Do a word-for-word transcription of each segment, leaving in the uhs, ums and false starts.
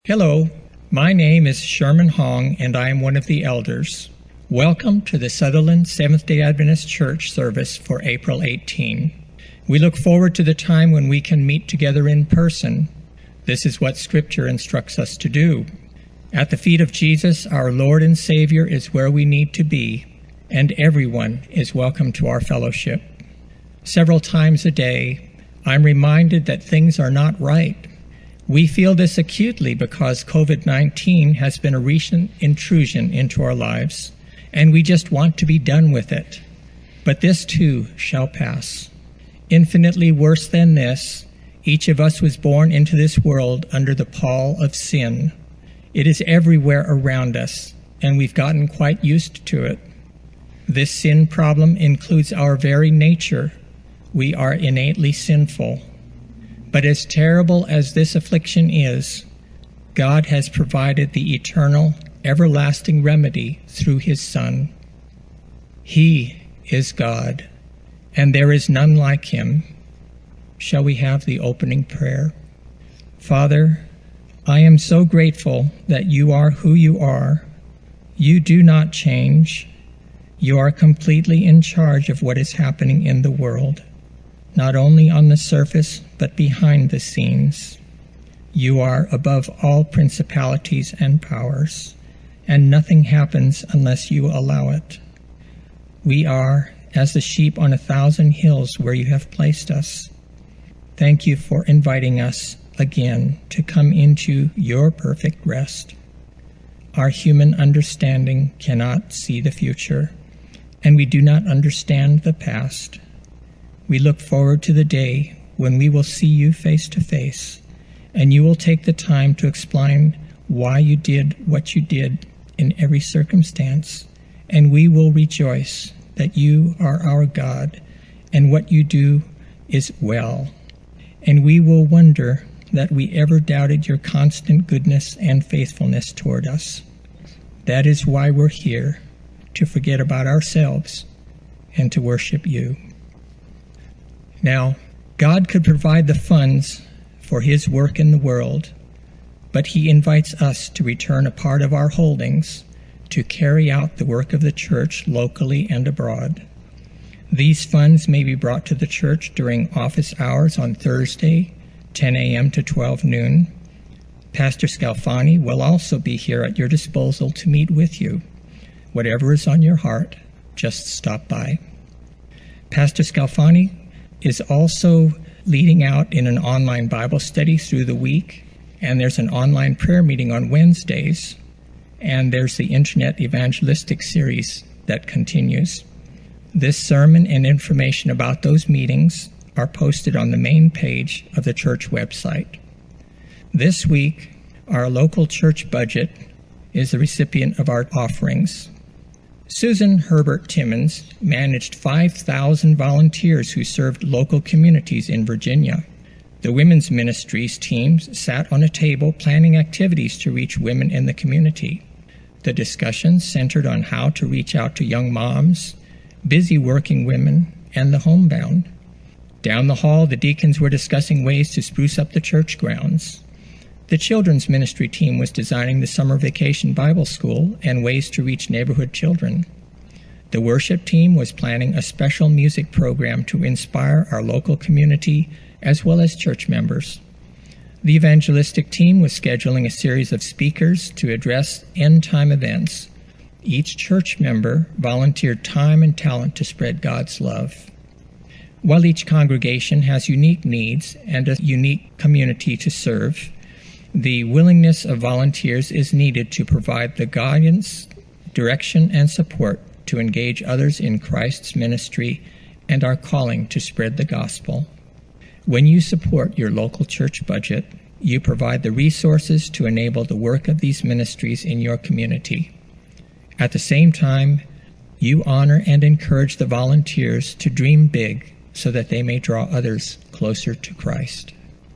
Hello, my name is Sherman Hong, and I am one of the elders. Welcome to the Sutherland Seventh-day Adventist Church service for April eighteenth. We look forward to the time when we can meet together in person. This is what Scripture instructs us to do. At the feet of Jesus, our Lord and Savior, is where we need to be, and everyone is welcome to our fellowship. Several times a day, I'm reminded that things are not right. We feel this acutely because covid nineteen has been a recent intrusion into our lives, and we just want to be done with it. But this too shall pass. Infinitely worse than this, each of us was born into this world under the pall of sin. It is everywhere around us, and we've gotten quite used to it. This sin problem includes our very nature. We are innately sinful. But as terrible as this affliction is, God has provided the eternal, everlasting remedy through His Son. He is God, and there is none like Him. Shall we have the opening prayer? Father, I am so grateful that You are who You are. You do not change. You are completely in charge of what is happening in the world, not only on the surface, but behind the scenes. You are above all principalities and powers, and nothing happens unless You allow it. We are as the sheep on a thousand hills where You have placed us. Thank You for inviting us again to come into Your perfect rest. Our human understanding cannot see the future, and we do not understand the past. We look forward to the day when we will see You face to face, and You will take the time to explain why You did what You did in every circumstance, and we will rejoice that You are our God, and what You do is well. And we will wonder that we ever doubted Your constant goodness and faithfulness toward us. That is why we're here, to forget about ourselves and to worship You. Now, God could provide the funds for His work in the world, but He invites us to return a part of our holdings to carry out the work of the church locally and abroad. These funds may be brought to the church during office hours on Thursday, ten a.m. to twelve noon. Pastor Scalfani will also be here at your disposal to meet with you. Whatever is on your heart, just stop by. Pastor Scalfani is also leading out in an online Bible study through the week, and there's an online prayer meeting on Wednesdays, and there's the Internet Evangelistic Series that continues. This sermon and information about those meetings are posted on the main page of the church website. This week, our local church budget is the recipient of our offerings. Susan Herbert Timmons managed five thousand volunteers who served local communities in Virginia. The women's ministries teams sat on a table planning activities to reach women in the community. The discussions centered on how to reach out to young moms, busy working women, and the homebound. Down the hall, the deacons were discussing ways to spruce up the church grounds. The children's ministry team was designing the summer vacation Bible school and ways to reach neighborhood children. The worship team was planning a special music program to inspire our local community as well as church members. The evangelistic team was scheduling a series of speakers to address end-time events. Each church member volunteered time and talent to spread God's love. While each congregation has unique needs and a unique community to serve, the willingness of volunteers is needed to provide the guidance, direction, and support to engage others in Christ's ministry and our calling to spread the gospel. When you support your local church budget, you provide the resources to enable the work of these ministries in your community. At the same time, you honor and encourage the volunteers to dream big so that they may draw others closer to Christ.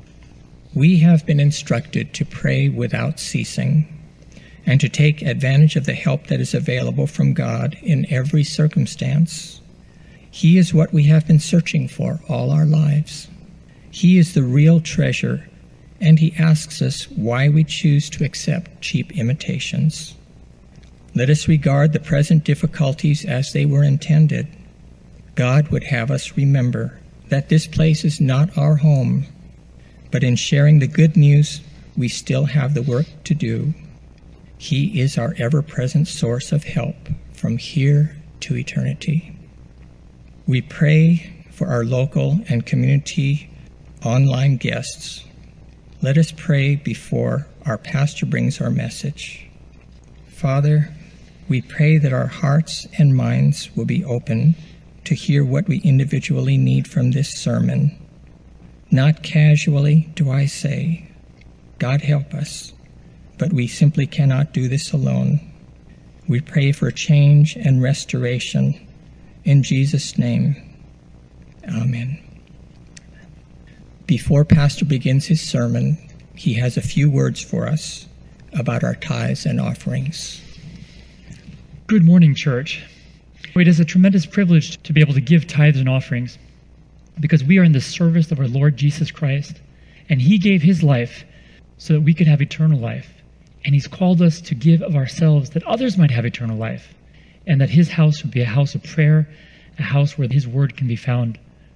We have been instructed to pray without ceasing and to take advantage of the help that is available from God in every circumstance. He is what we have been searching for all our lives. He is the real treasure, and he asks us why we choose to accept cheap imitations. Let us regard the present difficulties as they were intended. God would have us remember that this place is not our home, but in sharing the good news, we still have the work to do. He is our ever-present source of help from here to eternity. We pray for our local and community online guests. Let us pray before our pastor brings our message. Father, we pray that our hearts and minds will be open to hear what we individually need from this sermon. Not casually do I say, God help us, but we simply cannot do this alone. We pray for change and restoration. In Jesus' name, amen. Before Pastor begins his sermon, he has a few words for us about our tithes and offerings. Good morning, church. It is a tremendous privilege to be able to give tithes and offerings because we are in the service of our Lord Jesus Christ, and he gave his life so that we could have eternal life. And he's called us to give of ourselves that others might have eternal life, and that his house would be a house of prayer, a house where his word can be found.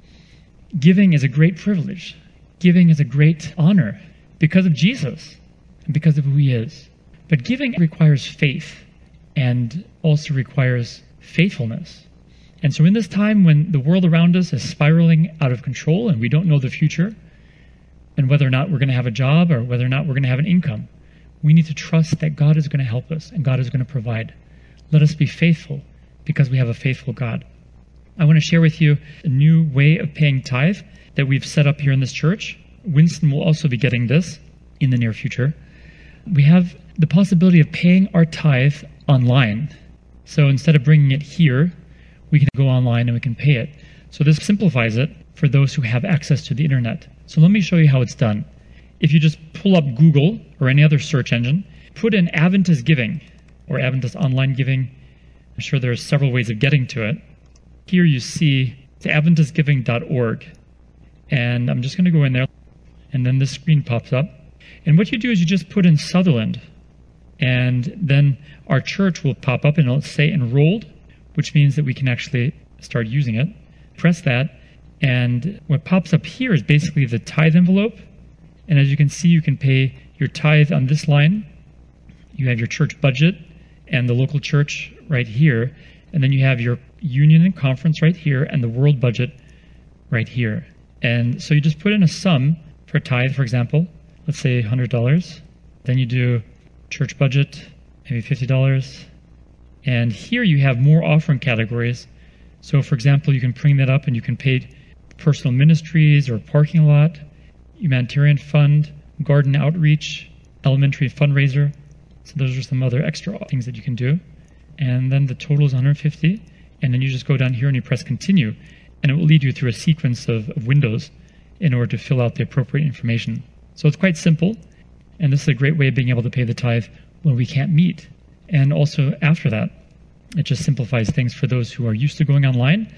Giving is a great privilege. Giving is a great honor because of Jesus and because of who he is. But giving requires faith and also requires faithfulness. And so in this time when the world around us is spiraling out of control and we don't know the future and whether or not we're going to have a job or whether or not we're going to have an income, we need to trust that God is going to help us and God is going to provide. Let us be faithful because we have a faithful God. I want to share with you a new way of paying tithe that we've set up here in this church. Winston will also be getting this in the near future. We have the possibility of paying our tithe online. So instead of bringing it here, we can go online and we can pay it. So this simplifies it for those who have access to the internet. So let me show you how it's done. If you just pull up Google or any other search engine, put in Adventist Giving or Adventist Online Giving. I'm sure there are several ways of getting to it. Here you see it's adventist giving dot org. And I'm just going to go in there. And then this screen pops up. And what you do is you just put in Sutherland. And then our church will pop up and it'll say enrolled, which means that we can actually start using it. Press that. And what pops up here is basically the tithe envelope. And as you can see, you can pay your tithe on this line. You have your church budget and the local church right here. And then you have your union and conference right here and the world budget right here. And so you just put in a sum for tithe, for example, let's say one hundred dollars. Then you do church budget, maybe fifty dollars. And here you have more offering categories. So for example, you can bring that up and you can pay personal ministries or parking lot, humanitarian fund, garden outreach, elementary fundraiser. So those are some other extra things that you can do. And then the total is one hundred fifty. And then you just go down here and you press continue. And it will lead you through a sequence of, of windows in order to fill out the appropriate information. So it's quite simple. And this is a great way of being able to pay the tithe when we can't meet. And also after that, it just simplifies things for those who are used to going online.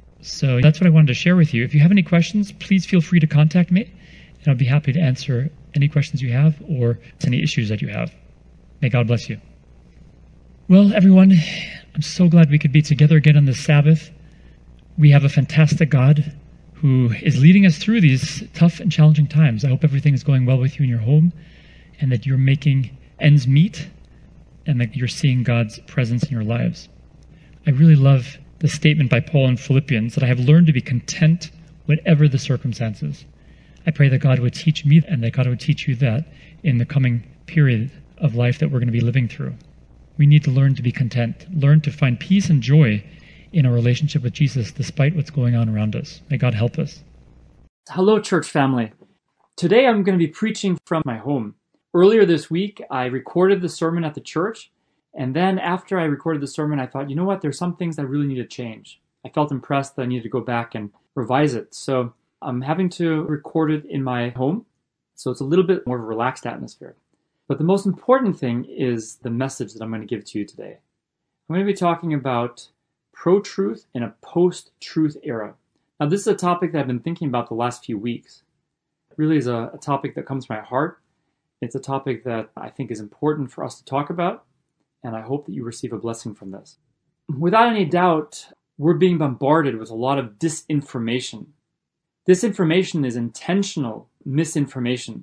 So that's what I wanted to share with you. If you have any questions, please feel free to contact me. And I'll be happy to answer any questions you have or any issues that you have. May God bless you. Well, everyone, I'm so glad we could be together again on this Sabbath. We have a fantastic God who is leading us through these tough and challenging times. I hope everything is going well with you in your home and that you're making ends meet and that you're seeing God's presence in your lives. I really love the statement by Paul in Philippians that I have learned to be content whatever the circumstances. I pray that God would teach me and that God would teach you that in the coming period of life that we're going to be living through. We need to learn to be content, learn to find peace and joy in our relationship with Jesus despite what's going on around us. May God help us. Hello, church family. Today I'm going to be preaching from my home. Earlier this week, I recorded the sermon at the church, and then after I recorded the sermon, I thought, you know what, there's some things I really need to change. I felt impressed that I needed to go back and revise it. So I'm having to record it in my home, so it's a little bit more of a relaxed atmosphere. But the most important thing is the message that I'm going to give to you today. I'm going to be talking about pro-truth in a post-truth era. Now, this is a topic that I've been thinking about the last few weeks. really is a, a topic that comes to my heart. It's a topic that I think is important for us to talk about, and I hope that you receive a blessing from this. Without any doubt, we're being bombarded with a lot of disinformation. Disinformation is intentional misinformation.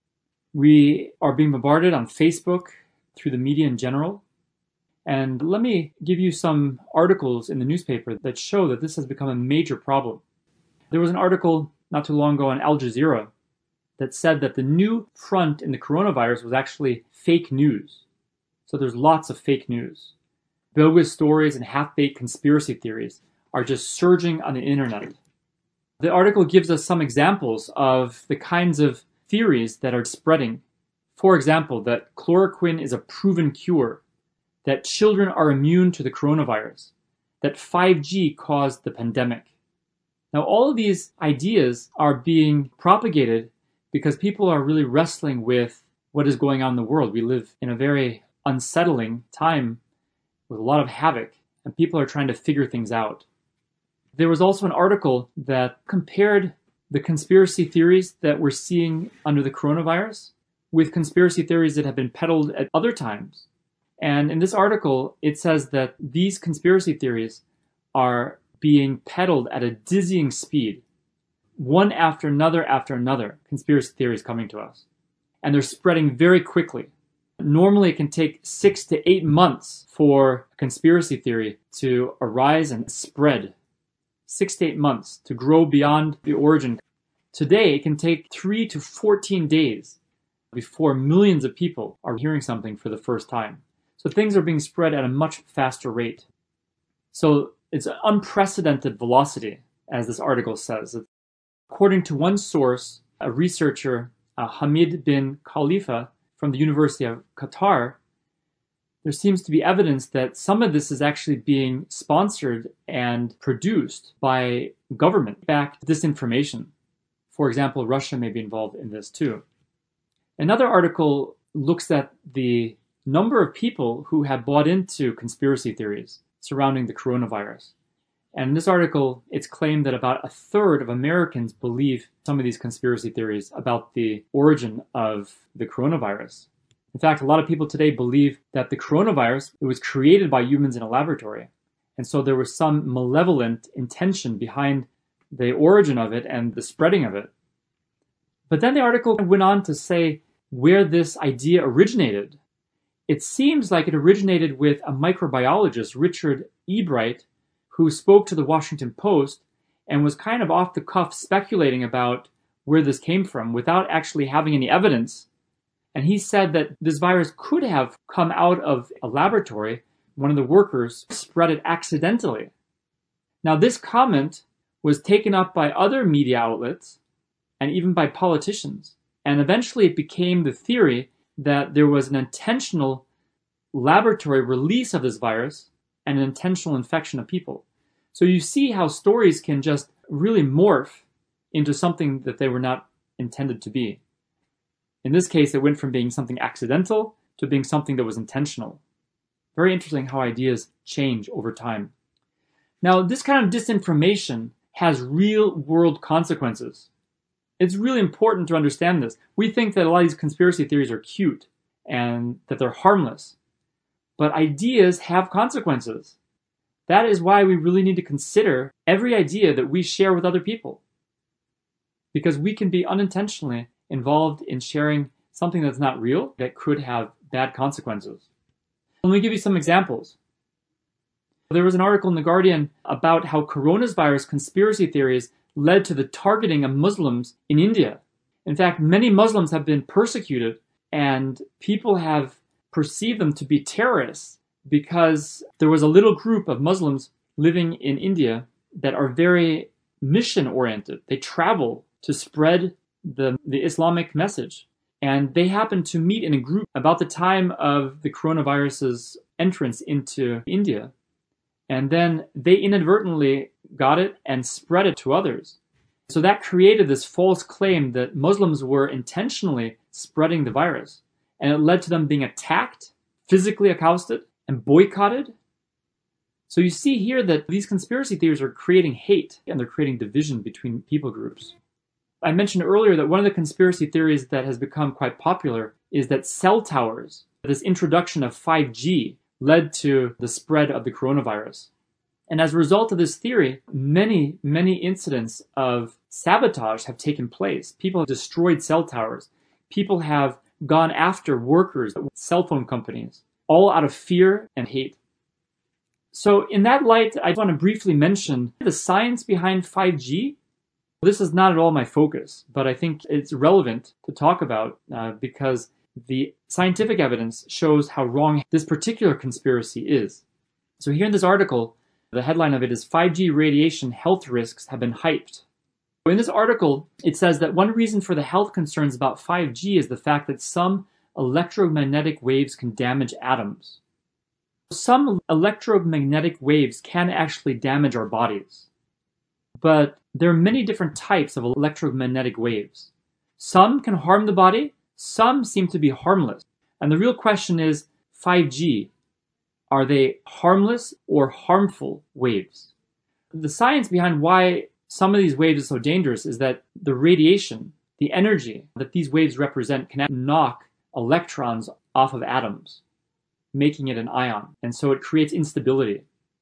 We are being bombarded on Facebook, through the media in general. And let me give you some articles in the newspaper that show that this has become a major problem. There was an article not too long ago on Al Jazeera that said that the new front in the coronavirus was actually fake news. So there's lots of fake news. Bogus stories and half-baked conspiracy theories are just surging on the internet. The article gives us some examples of the kinds of theories that are spreading. For example, that chloroquine is a proven cure, that children are immune to the coronavirus, that five G caused the pandemic. Now, all of these ideas are being propagated because people are really wrestling with what is going on in the world. We live in a very unsettling time with a lot of havoc, and people are trying to figure things out. There was also an article that compared the conspiracy theories that we're seeing under the coronavirus with conspiracy theories that have been peddled at other times. And in this article, it says that these conspiracy theories are being peddled at a dizzying speed, one after another after another, conspiracy theories coming to us. And they're spreading very quickly. Normally, it can take six to eight months for a conspiracy theory to arise and spread. Six to eight months to grow beyond the origin. Today, it can take three to fourteen days before millions of people are hearing something for the first time. So things are being spread at a much faster rate. So it's an unprecedented velocity, as this article says. According to one source, a researcher, uh, Hamid bin Khalifa from the University of Qatar, there seems to be evidence that some of this is actually being sponsored and produced by government-backed disinformation. For example, Russia may be involved in this too. Another article looks at the number of people who have bought into conspiracy theories surrounding the coronavirus. And in this article, it's claimed that about a third of Americans believe some of these conspiracy theories about the origin of the coronavirus. In fact, a lot of people today believe that the coronavirus, it was created by humans in a laboratory. And so there was some malevolent intention behind the origin of it and the spreading of it. But then the article went on to say where this idea originated. It seems like it originated with a microbiologist, Richard Ebright, who spoke to the Washington Post and was kind of off the cuff speculating about where this came from without actually having any evidence. And he said that this virus could have come out of a laboratory. One of the workers spread it accidentally. Now, this comment was taken up by other media outlets and even by politicians. And eventually it became the theory that there was an intentional laboratory release of this virus and an intentional infection of people. So you see how stories can just really morph into something that they were not intended to be. In this case, it went from being something accidental to being something that was intentional. Very interesting how ideas change over time. Now, this kind of disinformation has real-world consequences. It's really important to understand this. We think that a lot of these conspiracy theories are cute and that they're harmless. But ideas have consequences. That is why we really need to consider every idea that we share with other people. Because we can be unintentionally involved in sharing something that's not real that could have bad consequences. Let me give you some examples. There was an article in The Guardian about how coronavirus conspiracy theories led to the targeting of Muslims in India. In fact, many Muslims have been persecuted and people have perceived them to be terrorists because there was a little group of Muslims living in India that are very mission-oriented. They travel to spread the, the Islamic message. And they happened to meet in a group about the time of the coronavirus's entrance into India. And then they inadvertently got it and spread it to others. So that created this false claim that Muslims were intentionally spreading the virus. And it led to them being attacked, physically accosted, and boycotted. So you see here that these conspiracy theories are creating hate and they're creating division between people groups. I mentioned earlier that one of the conspiracy theories that has become quite popular is that cell towers, this introduction of five G, led to the spread of the coronavirus. And as a result of this theory, many, many incidents of sabotage have taken place. People have destroyed cell towers. People have gone after workers at cell phone companies, all out of fear and hate. So in that light, I want to briefly mention the science behind five G. This is not at all my focus, but I think it's relevant to talk about uh, because the scientific evidence shows how wrong this particular conspiracy is. So here in this article, the headline of it is five G radiation health risks have been hyped. In this article, it says that one reason for the health concerns about five G is the fact that some electromagnetic waves can damage atoms. Some electromagnetic waves can actually damage our bodies. But there are many different types of electromagnetic waves. Some can harm the body, some seem to be harmless. And the real question is, five G, are they harmless or harmful waves? The science behind why some of these waves are so dangerous is that the radiation, the energy that these waves represent can knock electrons off of atoms, making it an ion. And so it creates instability.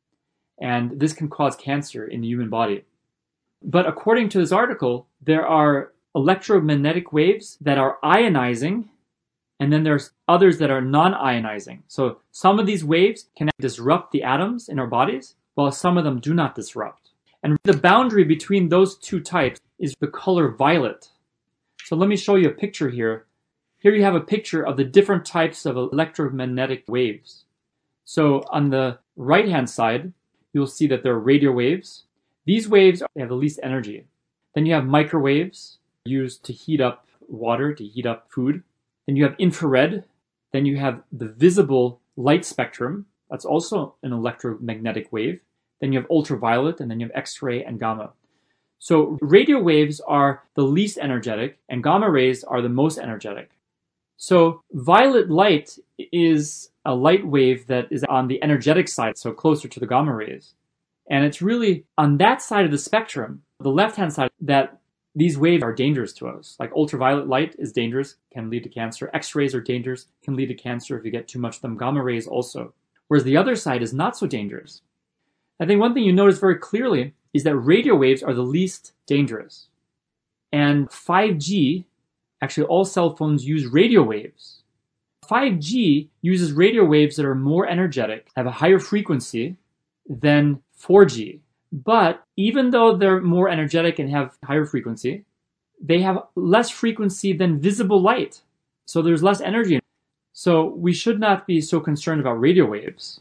And this can cause cancer in the human body. But according to this article, there are electromagnetic waves that are ionizing, and then there's others that are non-ionizing. So some of these waves can disrupt the atoms in our bodies, while some of them do not disrupt. And the boundary between those two types is the color violet. So let me show you a picture here. Here you have a picture of the different types of electromagnetic waves. So on the right-hand side, you'll see that there are radio waves. These waves have the least energy. Then you have microwaves used to heat up water, to heat up food. Then you have infrared. Then you have the visible light spectrum. That's also an electromagnetic wave. Then you have ultraviolet, and then you have X-ray and gamma. So radio waves are the least energetic, and gamma rays are the most energetic. So violet light is a light wave that is on the energetic side, so closer to the gamma rays. And it's really on that side of the spectrum, the left-hand side, that these waves are dangerous to us. Like ultraviolet light is dangerous, can lead to cancer. X-rays are dangerous, can lead to cancer if you get too much of them. Gamma rays also. Whereas the other side is not so dangerous. I think one thing you notice very clearly is that radio waves are the least dangerous. And five G, actually all cell phones use radio waves. five G uses radio waves that are more energetic, have a higher frequency than four G. But even though they're more energetic and have higher frequency, they have less frequency than visible light. So there's less energy. So we should not be so concerned about radio waves.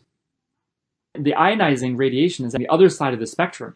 The ionizing radiation is on the other side of the spectrum.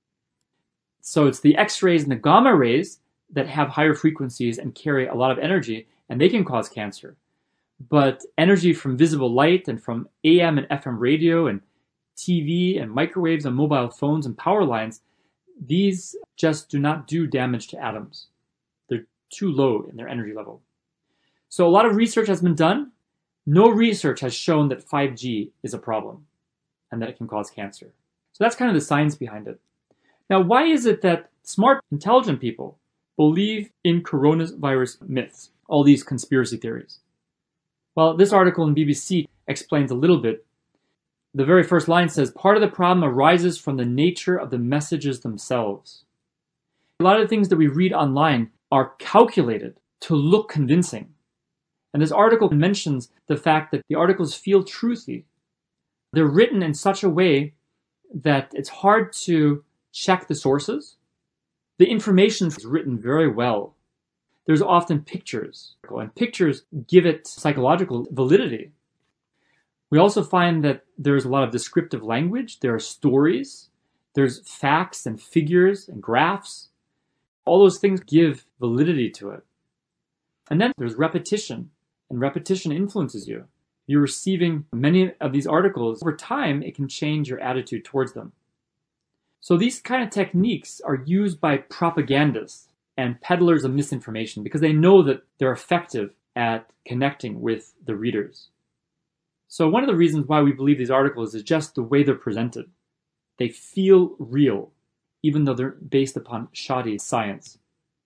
So it's the X-rays and the gamma rays that have higher frequencies and carry a lot of energy, and they can cause cancer. But energy from visible light and from A M and F M radio and T V and microwaves and mobile phones and power lines, these just do not do damage to atoms. They're too low in their energy level. So a lot of research has been done. No research has shown that five G is a problem and that it can cause cancer. So that's kind of the science behind it. Now, why is it that smart, intelligent people believe in coronavirus myths, all these conspiracy theories? Well, this article in B B C explains a little bit. The very first line says, part of the problem arises from the nature of the messages themselves. A lot of the things that we read online are calculated to look convincing. And this article mentions the fact that the articles feel truthy. They're written in such a way that it's hard to check the sources. The information is written very well. There's often pictures, and pictures give it psychological validity. We also find that there's a lot of descriptive language. There are stories. There's facts and figures and graphs. All those things give validity to it. And then there's repetition, and repetition influences you. You're receiving many of these articles. Over time, it can change your attitude towards them. So these kind of techniques are used by propagandists and peddlers of misinformation because they know that they're effective at connecting with the readers. So one of the reasons why we believe these articles is just the way they're presented. They feel real, even though they're based upon shoddy science.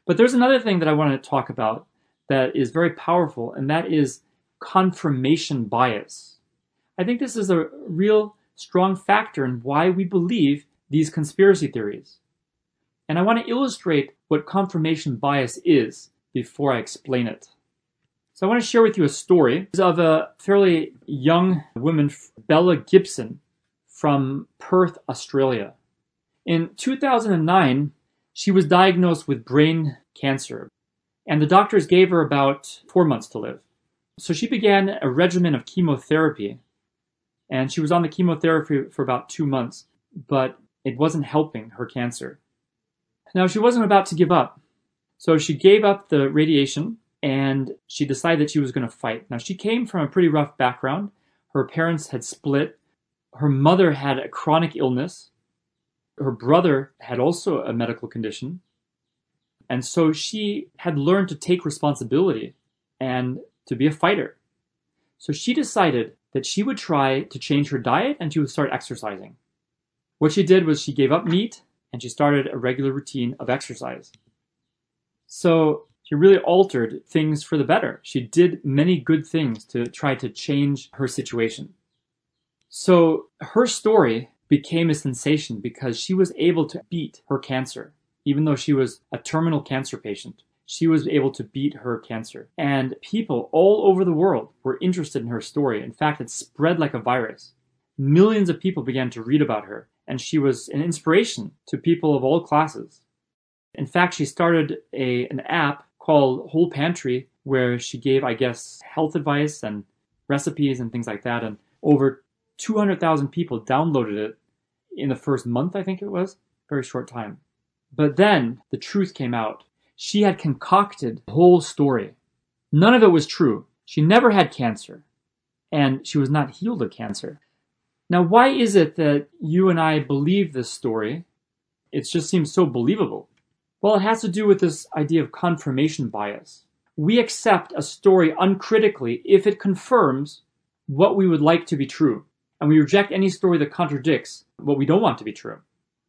But there's another thing that I want to talk about that is very powerful, and that is confirmation bias. I think this is a real strong factor in why we believe these conspiracy theories. And I want to illustrate what confirmation bias is before I explain it. So I want to share with you a story of a fairly young woman, Bella Gibson, from Perth, Australia. In two thousand nine, she was diagnosed with brain cancer, and the doctors gave her about four months to live. So she began a regimen of chemotherapy, and she was on the chemotherapy for about two months, but it wasn't helping her cancer. Now, she wasn't about to give up, so she gave up the radiation, and she decided that she was going to fight. Now, she came from a pretty rough background. Her parents had split. Her mother had a chronic illness. Her brother had also a medical condition. And so she had learned to take responsibility and to be a fighter. So she decided that she would try to change her diet and she would start exercising. What she did was she gave up meat and she started a regular routine of exercise. So she really altered things for the better. She did many good things to try to change her situation. So her story became a sensation because she was able to beat her cancer. Even though she was a terminal cancer patient, she was able to beat her cancer. And people all over the world were interested in her story. In fact, it spread like a virus. Millions of people began to read about her, and she was an inspiration to people of all classes. In fact, she started a, an app called Whole Pantry, where she gave, I guess, health advice and recipes and things like that. And over two hundred thousand people downloaded it in the first month, I think it was. Very short time. But then the truth came out. She had concocted the whole story. None of it was true. She never had cancer, and she was not healed of cancer. Now, why is it that you and I believe this story? It just seems so believable. Well, it has to do with this idea of confirmation bias. We accept a story uncritically if it confirms what we would like to be true, and we reject any story that contradicts what we don't want to be true.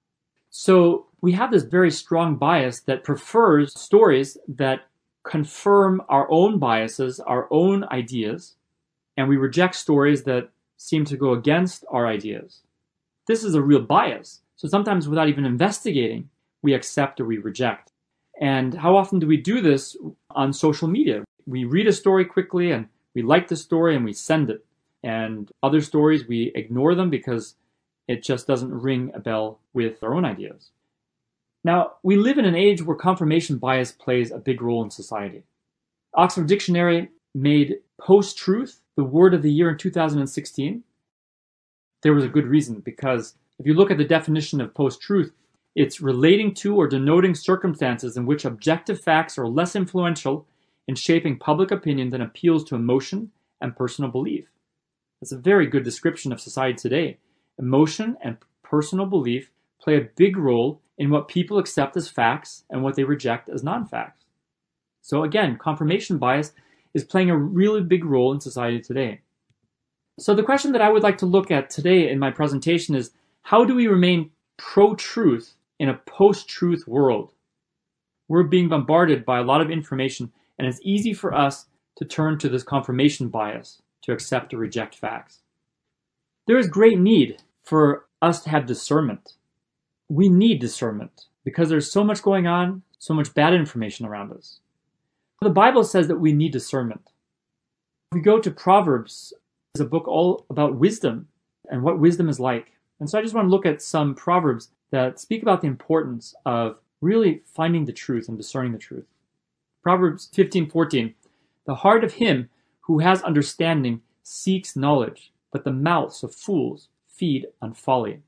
So we have this very strong bias that prefers stories that confirm our own biases, our own ideas, and we reject stories that seem to go against our ideas. This is a real bias. So sometimes without even investigating, we accept or we reject. And how often do we do this on social media? We read a story quickly and we like the story and we send it. And other stories, we ignore them because it just doesn't ring a bell with our own ideas. Now, we live in an age where confirmation bias plays a big role in society. Oxford Dictionary made post-truth the word of the year in two thousand sixteen. There was a good reason, because if you look at the definition of post-truth, it's relating to or denoting circumstances in which objective facts are less influential in shaping public opinion than appeals to emotion and personal belief. That's a very good description of society today. Emotion and personal belief play a big role in what people accept as facts and what they reject as non-facts. So again, confirmation bias is playing a really big role in society today. So the question that I would like to look at today in my presentation is, how do we remain pro-truth in a post-truth world? We're being bombarded by a lot of information, and it's easy for us to turn to this confirmation bias to accept or reject facts. There is great need for us to have discernment. We need discernment because there's so much going on, so much bad information around us. The Bible says that we need discernment. If we go to Proverbs, it's a book all about wisdom and what wisdom is like. And so I just want to look at some Proverbs that speak about the importance of really finding the truth and discerning the truth. Proverbs fifteen fourteen, the heart of him who has understanding seeks knowledge, but the mouths of fools feed on folly.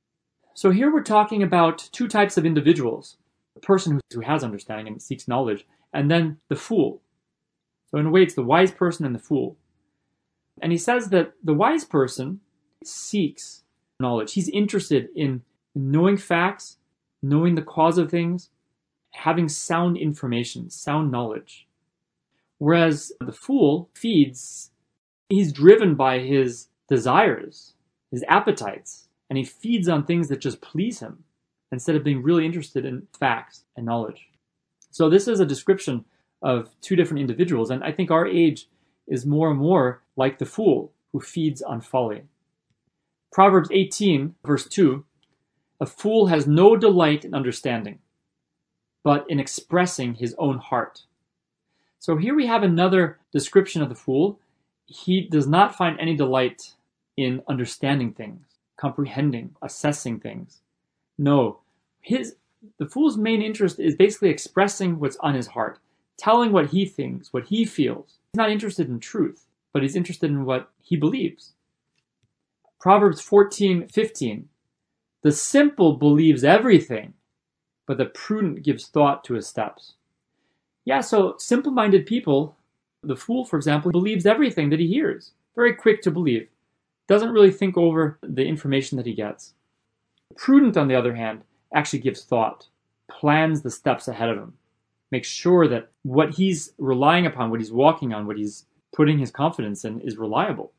So here we're talking about two types of individuals. The person who has understanding and seeks knowledge, and then the fool. So in a way, it's the wise person and the fool. And he says that the wise person seeks knowledge. He's interested in knowing facts, knowing the cause of things, having sound information, sound knowledge. Whereas the fool feeds, he's driven by his desires, his appetites, and he feeds on things that just please him instead of being really interested in facts and knowledge. So this is a description of two different individuals, and I think our age is more and more like the fool who feeds on folly. Proverbs eighteen, verse two, a fool has no delight in understanding, but in expressing his own heart. So here we have another description of the fool. He does not find any delight in understanding things, comprehending, assessing things. No, his the fool's main interest is basically expressing what's on his heart, telling what he thinks, what he feels. He's not interested in truth, but he's interested in what he believes. Proverbs fourteen fifteen, the simple believes everything, but the prudent gives thought to his steps. Yeah, so simple-minded people, the fool, for example, believes everything that he hears. Very quick to believe. Doesn't really think over the information that he gets. Prudent, on the other hand, actually gives thought, plans the steps ahead of him, makes sure that what he's relying upon, what he's walking on, what he's putting his confidence in is reliable.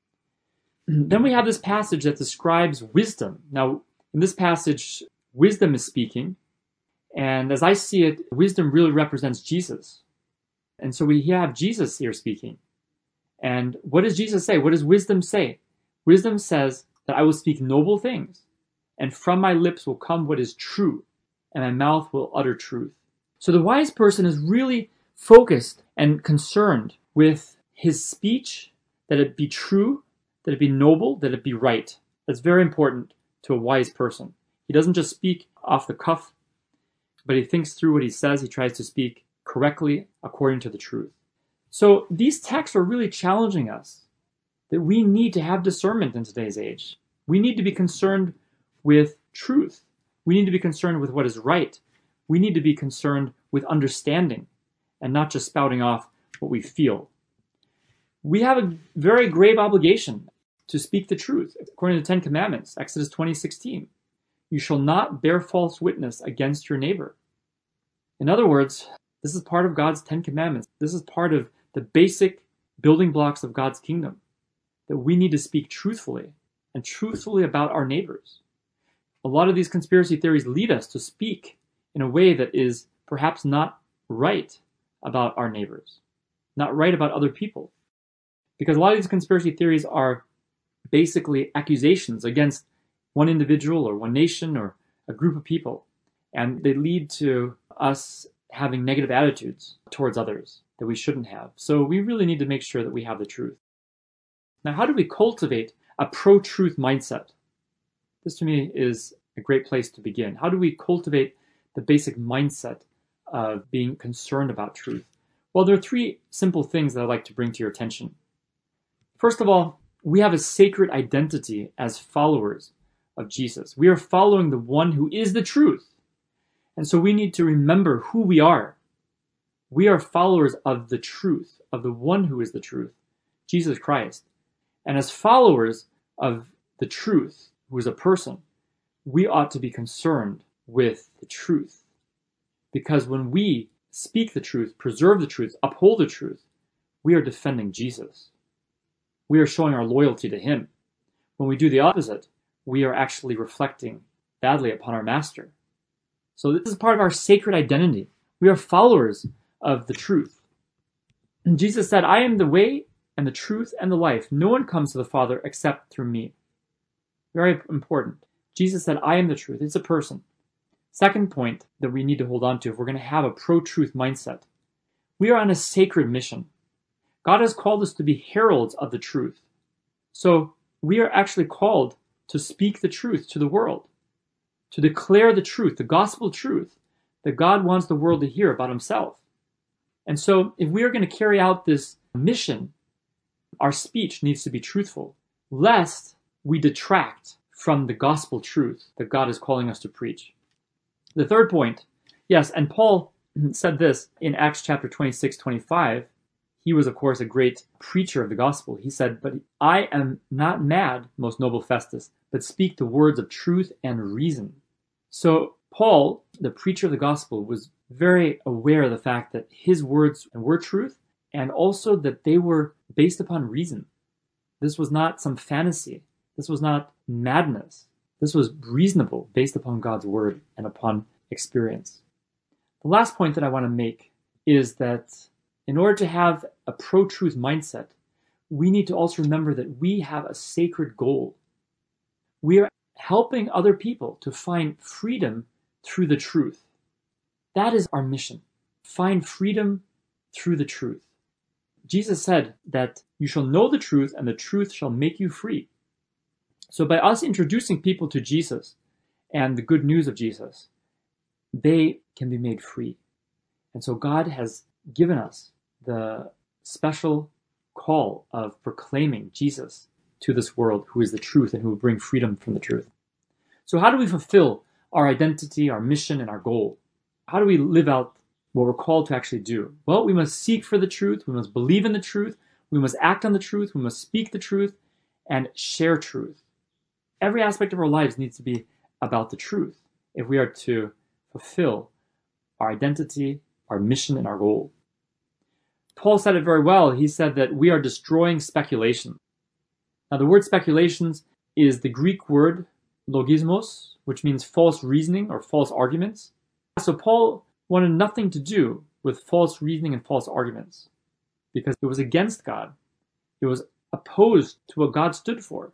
Then we have this passage that describes wisdom. Now, in this passage, wisdom is speaking, and as I see it, wisdom really represents Jesus. And so we have Jesus here speaking. And what does Jesus say? What does wisdom say? Wisdom says that I will speak noble things, and from my lips will come what is true, and my mouth will utter truth. So the wise person is really focused and concerned with his speech, that it be true, that it be noble, that it be right. That's very important to a wise person. He doesn't just speak off the cuff, but he thinks through what he says. He tries to speak correctly according to the truth. So these texts are really challenging us that we need to have discernment in today's age. We need to be concerned with truth. We need to be concerned with what is right. We need to be concerned with understanding and not just spouting off what we feel. We have a very grave obligation to speak the truth. According to the Ten Commandments, Exodus twenty sixteen, you shall not bear false witness against your neighbor. In other words, this is part of God's Ten Commandments. This is part of the basic building blocks of God's kingdom, that we need to speak truthfully and truthfully about our neighbors. A lot of these conspiracy theories lead us to speak in a way that is perhaps not right about our neighbors, not right about other people. Because a lot of these conspiracy theories are basically accusations against one individual or one nation or a group of people. And they lead to us having negative attitudes towards others that we shouldn't have. So we really need to make sure that we have the truth. Now, how do we cultivate a pro-truth mindset? This to me is a great place to begin. How do we cultivate the basic mindset of being concerned about truth? Well, there are three simple things that I'd like to bring to your attention. First of all, we have a sacred identity as followers of Jesus. We are following the one who is the truth. And so we need to remember who we are. We are followers of the truth, of the one who is the truth, Jesus Christ. And as followers of the truth, who is a person, we ought to be concerned with the truth. Because when we speak the truth, preserve the truth, uphold the truth, we are defending Jesus. We are showing our loyalty to him. When we do the opposite, we are actually reflecting badly upon our master. So this is part of our sacred identity. We are followers of the truth. And Jesus said, I am the way and the truth and the life. No one comes to the Father except through me. Very important. Jesus said, I am the truth. It's a person. Second point that we need to hold on to if we're going to have a pro-truth mindset. We are on a sacred mission. God has called us to be heralds of the truth. So we are actually called to speak the truth to the world, to declare the truth, the gospel truth that God wants the world to hear about himself. And so if we are going to carry out this mission, our speech needs to be truthful, lest we detract from the gospel truth that God is calling us to preach. The third point, yes, and Paul said this in Acts chapter twenty-six, twenty-five. He was, of course, a great preacher of the gospel. He said, but I am not mad, most noble Festus, but speak the words of truth and reason. So Paul, the preacher of the gospel, was very aware of the fact that his words were truth and also that they were based upon reason. This was not some fantasy. This was not madness. This was reasonable, based upon God's word and upon experience. The last point that I want to make is that in order to have a pro-truth mindset, we need to also remember that we have a sacred goal. We are helping other people to find freedom through the truth. That is our mission. Find freedom through the truth. Jesus said that you shall know the truth and the truth shall make you free. So by us introducing people to Jesus and the good news of Jesus, they can be made free. And so God has given us the special call of proclaiming Jesus to this world, who is the truth and who will bring freedom from the truth. So how do we fulfill our identity, our mission, and our goal? How do we live out what we're called to actually do? Well, we must seek for the truth, we must believe in the truth, we must act on the truth, we must speak the truth, and share truth. Every aspect of our lives needs to be about the truth if we are to fulfill our identity, our mission, and our goal. Paul said it very well. He said that we are destroying speculation. Now, the word speculations is the Greek word logismos, which means false reasoning or false arguments. So Paul wanted nothing to do with false reasoning and false arguments because it was against God. It was opposed to what God stood for.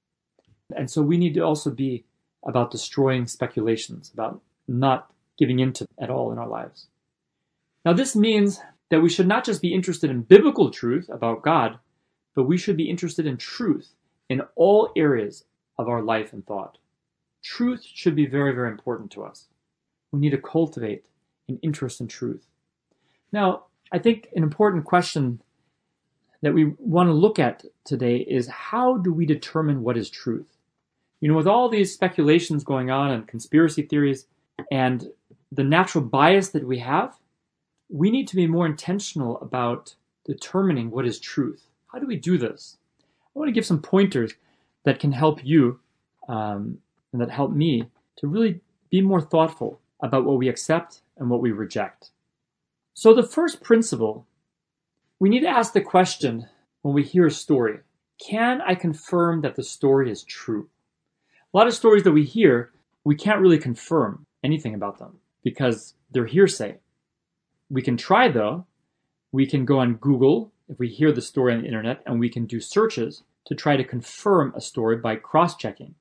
And so we need to also be about destroying speculations, about not giving into at all in our lives. Now, this means that we should not just be interested in biblical truth about God, but we should be interested in truth in all areas of our life and thought. Truth should be very, very important to us. We need to cultivate an interest in truth. Now, I think an important question that we want to look at today is how do we determine what is truth? You know, with all these speculations going on and conspiracy theories and the natural bias that we have, we need to be more intentional about determining what is truth. How do we do this? I want to give some pointers that can help you um, and that help me to really be more thoughtful about what we accept and what we reject. So the first principle, we need to ask the question when we hear a story, can I confirm that the story is true? A lot of stories that we hear, we can't really confirm anything about them because they're hearsay. We can try though. We can go on Google if we hear the story on the internet, and we can do searches to try to confirm a story by cross-checking.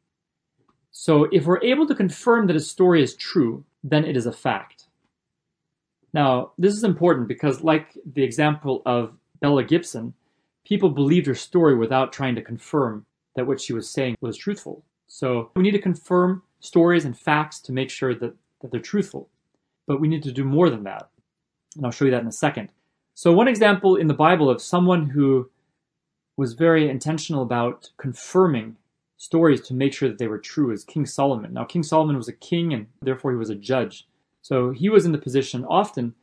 So if we're able to confirm that a story is true, then it is a fact. Now, this is important because, like the example of Bella Gibson, people believed her story without trying to confirm that what she was saying was truthful. So we need to confirm stories and facts to make sure that, that they're truthful. But we need to do more than that. And I'll show you that in a second. So one example in the Bible of someone who was very intentional about confirming stories to make sure that they were true is King Solomon. Now, King Solomon was a king and therefore he was a judge. So he was in the position often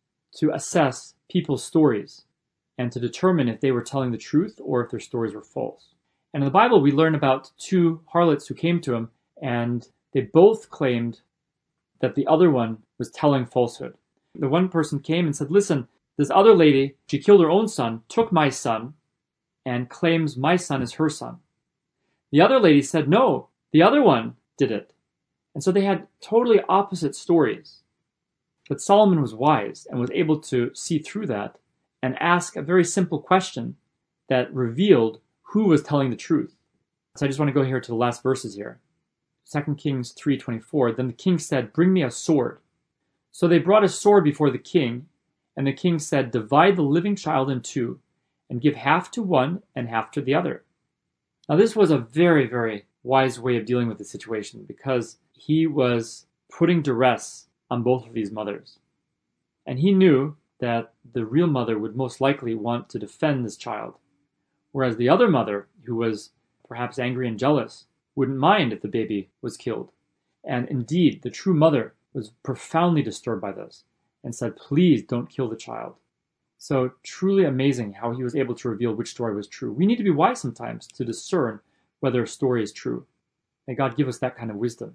to assess people's stories and to determine if they were telling the truth or if their stories were false. And in the Bible, we learn about two harlots who came to him, and they both claimed that the other one was telling falsehood. The one person came and said, listen, this other lady, she killed her own son, took my son, and claims my son is her son. The other lady said, no, the other one did it. And so they had totally opposite stories. But Solomon was wise and was able to see through that and ask a very simple question that revealed who was telling the truth. So I just want to go here to the last verses here. Second Kings three twenty-four, then the king said, bring me a sword. So they brought a sword before the king, and the king said, divide the living child in two, and give half to one and half to the other. Now this was a very, very wise way of dealing with the situation because he was putting duress on both of these mothers. And he knew that the real mother would most likely want to defend this child, whereas the other mother, who was perhaps angry and jealous, wouldn't mind if the baby was killed. And indeed, the true mother was profoundly disturbed by this and said, please don't kill the child. So truly amazing how he was able to reveal which story was true. We need to be wise sometimes to discern whether a story is true. May God give us that kind of wisdom.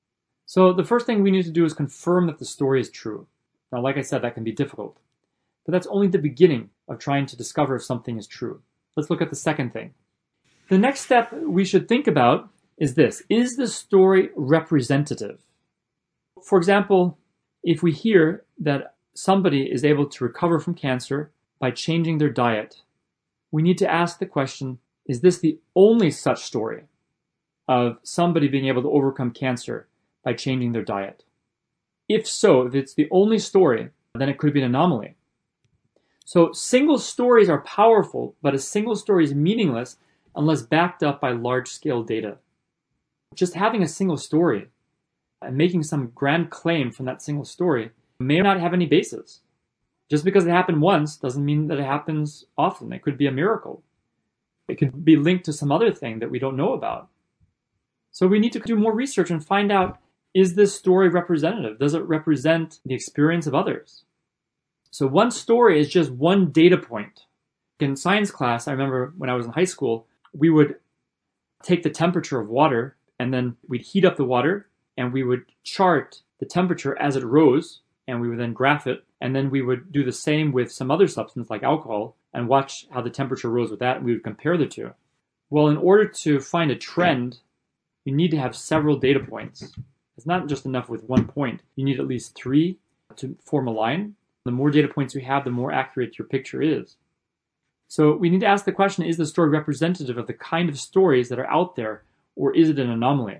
So the first thing we need to do is confirm that the story is true. Now, like I said, that can be difficult, but that's only the beginning of trying to discover if something is true. Let's look at the second thing. The next step we should think about is this. Is the story representative? For example, if we hear that somebody is able to recover from cancer by changing their diet, we need to ask the question, is this the only such story of somebody being able to overcome cancer by changing their diet? If so, if it's the only story, then it could be an anomaly. So single stories are powerful, but a single story is meaningless unless backed up by large-scale data. Just having a single story and making some grand claim from that single story may not have any basis. Just because it happened once doesn't mean that it happens often. It could be a miracle. It could be linked to some other thing that we don't know about. So we need to do more research and find out, is this story representative? Does it represent the experience of others? So one story is just one data point. In science class, I remember when I was in high school, we would take the temperature of water and then we'd heat up the water and we would chart the temperature as it rose and we would then graph it. And then we would do the same with some other substance like alcohol and watch how the temperature rose with that, and we would compare the two. Well, in order to find a trend, you need to have several data points. It's not just enough with one point. You need at least three to form a line. The more data points you have, the more accurate your picture is. So we need to ask the question, is the story representative of the kind of stories that are out there, or is it an anomaly?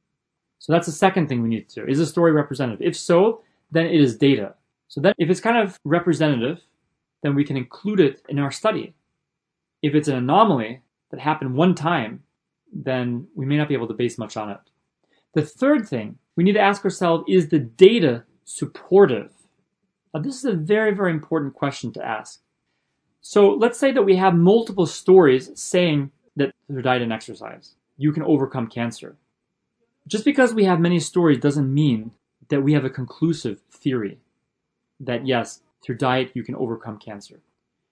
So that's the second thing we need to do. Is the story representative? If so, then it is data. So that if it's kind of representative, then we can include it in our study. If it's an anomaly that happened one time, then we may not be able to base much on it. The third thing, we need to ask ourselves, is the data supportive? Now, this is a very, very important question to ask. So let's say that we have multiple stories saying that through diet and exercise, you can overcome cancer. Just because we have many stories doesn't mean that we have a conclusive theory that yes, through diet you can overcome cancer.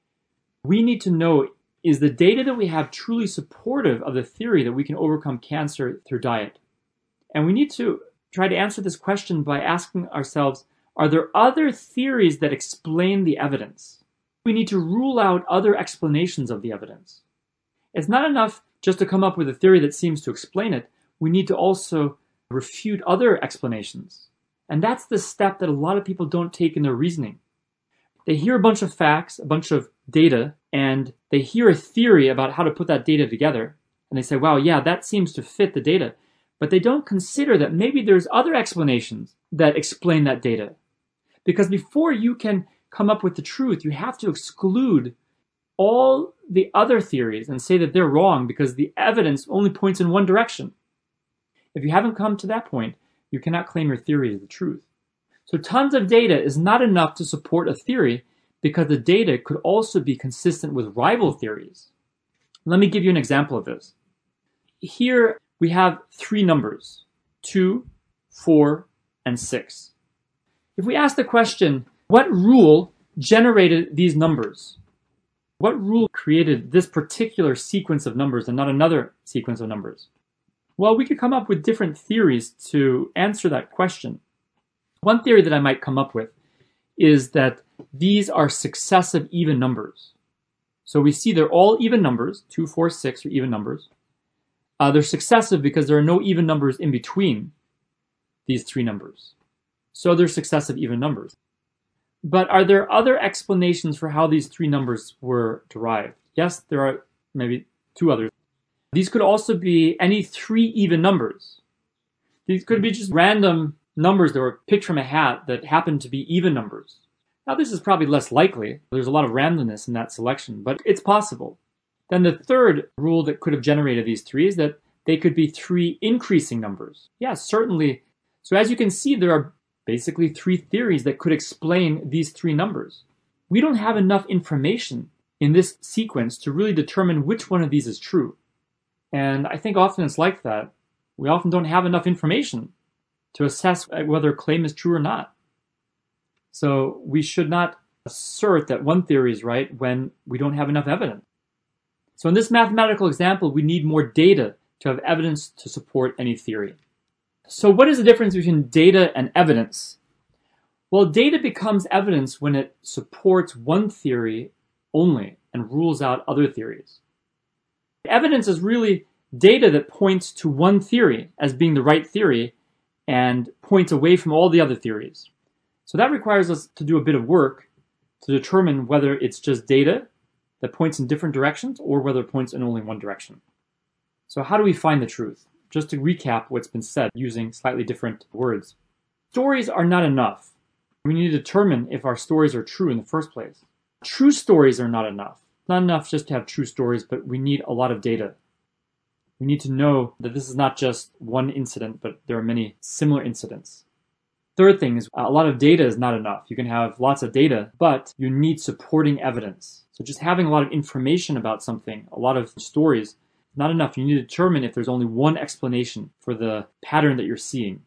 We need to know, is the data that we have truly supportive of the theory that we can overcome cancer through diet? And we need to try to answer this question by asking ourselves, are there other theories that explain the evidence? We need to rule out other explanations of the evidence. It's not enough just to come up with a theory that seems to explain it. We need to also refute other explanations. And that's the step that a lot of people don't take in their reasoning. They hear a bunch of facts, a bunch of data, and they hear a theory about how to put that data together. And they say, wow, yeah, that seems to fit the data. But they don't consider that maybe there's other explanations that explain that data. Because before you can come up with the truth, you have to exclude all the other theories and say that they're wrong because the evidence only points in one direction. If you haven't come to that point, you cannot claim your theory is the truth. So tons of data is not enough to support a theory because the data could also be consistent with rival theories. Let me give you an example of this. Here we have three numbers, two, four, and six. If we ask the question, what rule generated these numbers? What rule created this particular sequence of numbers and not another sequence of numbers? Well, we could come up with different theories to answer that question. One theory that I might come up with is that these are successive even numbers. So we see they're all even numbers, two, four, six are even numbers. Uh, they're successive because there are no even numbers in between these three numbers. So they're successive even numbers. But are there other explanations for how these three numbers were derived? Yes, there are maybe two others. These could also be any three even numbers. These could be just random numbers that were picked from a hat that happened to be even numbers. Now, this is probably less likely. There's a lot of randomness in that selection, but it's possible. Then the third rule that could have generated these three is that they could be three increasing numbers. Yes, certainly. So as you can see, there are basically three theories that could explain these three numbers. We don't have enough information in this sequence to really determine which one of these is true. And I think often it's like that. We often don't have enough information to assess whether a claim is true or not. So we should not assert that one theory is right when we don't have enough evidence. So in this mathematical example, we need more data to have evidence to support any theory. So what is the difference between data and evidence? Well, data becomes evidence when it supports one theory only and rules out other theories. Evidence is really data that points to one theory as being the right theory and points away from all the other theories. So that requires us to do a bit of work to determine whether it's just data that points in different directions or whether it points in only one direction. So how do we find the truth? Just to recap what's been said using slightly different words. Stories are not enough. We need to determine if our stories are true in the first place. True stories are not enough. Not enough just to have true stories, but we need a lot of data. We need to know that this is not just one incident, but there are many similar incidents. Third thing is a lot of data is not enough. You can have lots of data, but you need supporting evidence. So just having a lot of information about something, a lot of stories, not enough. You need to determine if there's only one explanation for the pattern that you're seeing.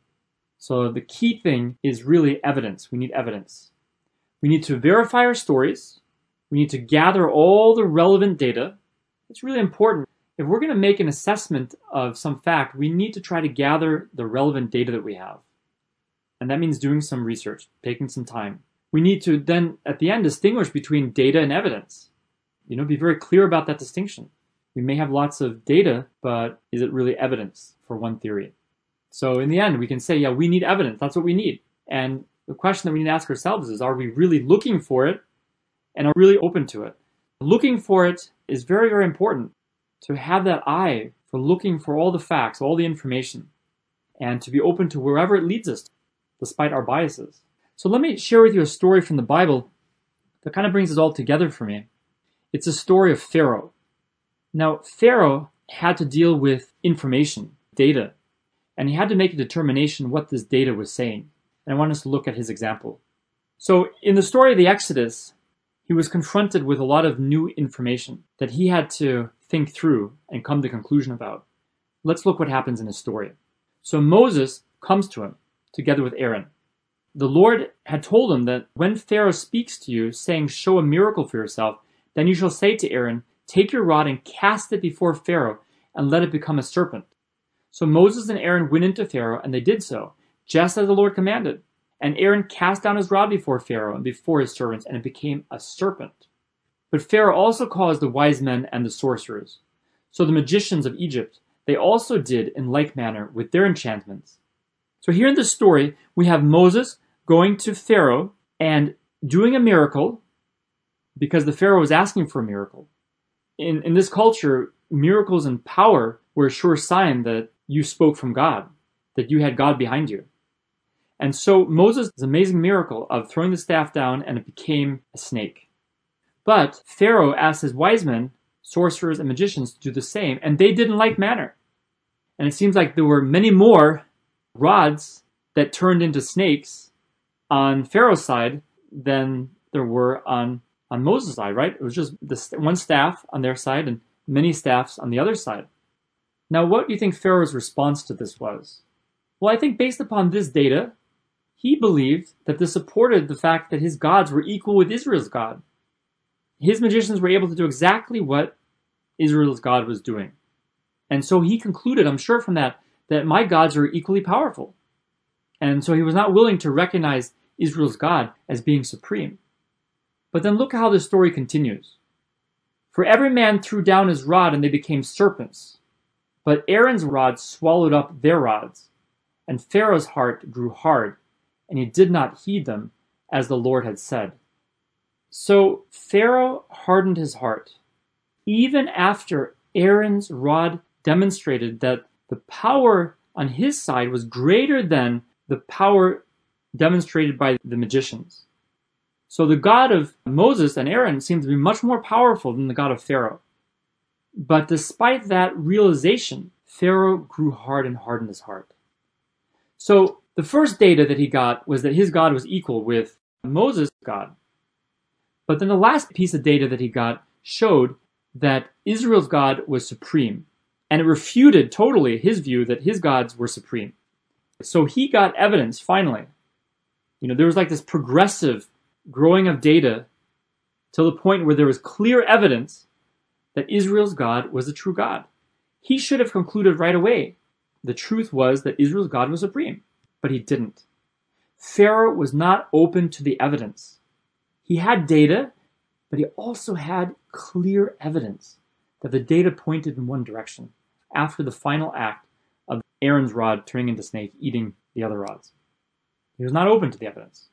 So the key thing is really evidence. We need evidence. We need to verify our stories. We need to gather all the relevant data. It's really important. If we're going to make an assessment of some fact, we need to try to gather the relevant data that we have. And that means doing some research, taking some time. We need to then, at the end, distinguish between data and evidence. You know, be very clear about that distinction. We may have lots of data, but is it really evidence for one theory? So in the end, we can say, yeah, we need evidence. That's what we need. And the question that we need to ask ourselves is, are we really looking for it and are really open to it? Looking for it is very, very important. To have that eye for looking for all the facts, all the information, and to be open to wherever it leads us, despite our biases. So let me share with you a story from the Bible that kind of brings it all together for me. It's a story of Pharaoh. Now, Pharaoh had to deal with information, data, and he had to make a determination what this data was saying. And I want us to look at his example. So in the story of the Exodus, he was confronted with a lot of new information that he had to think through and come to a conclusion about. Let's look what happens in his story. So Moses comes to him together with Aaron. The Lord had told him that when Pharaoh speaks to you, saying, "Show a miracle for yourself," then you shall say to Aaron, "Take your rod and cast it before Pharaoh, and let it become a serpent." So Moses and Aaron went into Pharaoh, and they did so, just as the Lord commanded. And Aaron cast down his rod before Pharaoh and before his servants, and it became a serpent. But Pharaoh also caused the wise men and the sorcerers. So the magicians of Egypt, they also did in like manner with their enchantments. So here in this story, we have Moses going to Pharaoh and doing a miracle because the Pharaoh was asking for a miracle. In, in this culture, miracles and power were a sure sign that you spoke from God, that you had God behind you. And so Moses' amazing miracle of throwing the staff down and it became a snake. But Pharaoh asked his wise men, sorcerers, and magicians to do the same, and they did in like manner. And it seems like there were many more rods that turned into snakes on Pharaoh's side than there were on, on Moses' side, right? It was just the one staff on their side and many staffs on the other side. Now, what do you think Pharaoh's response to this was? Well, I think based upon this data, he believed that this supported the fact that his gods were equal with Israel's God. His magicians were able to do exactly what Israel's God was doing. And so he concluded, I'm sure from that, that my gods are equally powerful. And so he was not willing to recognize Israel's God as being supreme. But then look how the story continues. For every man threw down his rod and they became serpents. But Aaron's rod swallowed up their rods. And Pharaoh's heart grew hard, and he did not heed them, as the Lord had said. So Pharaoh hardened his heart, even after Aaron's rod demonstrated that the power on his side was greater than the power demonstrated by the magicians. So the God of Moses and Aaron seemed to be much more powerful than the God of Pharaoh. But despite that realization, Pharaoh grew hard and hardened his heart. So the first data that he got was that his God was equal with Moses' God. But then the last piece of data that he got showed that Israel's God was supreme. And it refuted totally his view that his gods were supreme. So he got evidence, finally. You know, there was like this progressive growing of data till the point where there was clear evidence that Israel's God was the true God. He should have concluded right away. The truth was that Israel's God was supreme, but he didn't. Pharaoh was not open to the evidence. He had data, but he also had clear evidence that the data pointed in one direction after the final act of Aaron's rod turning into snake, eating the other rods. He was not open to the evidence.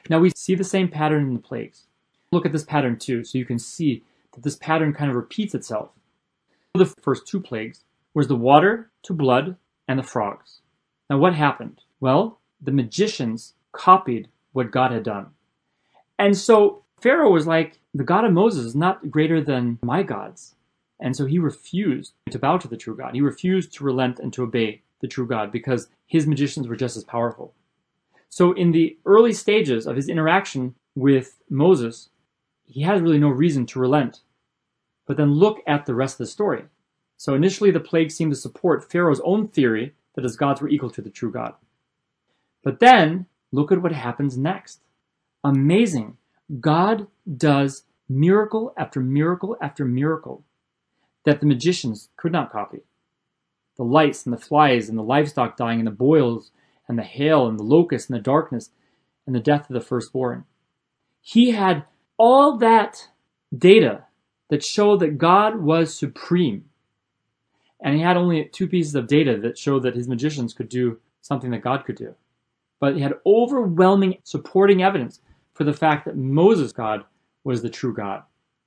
Now we see the same pattern in the plagues. Look at this pattern too, so you can see that this pattern kind of repeats itself. The first two plagues was the water to blood and the frogs. Now what happened? Well, the magicians copied what God had done. And so Pharaoh was like, the God of Moses is not greater than my gods. And so he refused to bow to the true God. He refused to relent and to obey the true God because his magicians were just as powerful. So in the early stages of his interaction with Moses, he has really no reason to relent. But then look at the rest of the story. So initially the plagues seemed to support Pharaoh's own theory that his gods were equal to the true God. But then look at what happens next. Amazing. God does miracle after miracle after miracle that the magicians could not copy. The lice and the flies and the livestock dying and the boils and the hail and the locusts and the darkness and the death of the firstborn. He had all that data that showed that God was supreme. And he had only two pieces of data that showed that his magicians could do something that God could do. But he had overwhelming supporting evidence for the fact that Moses' God was the true God.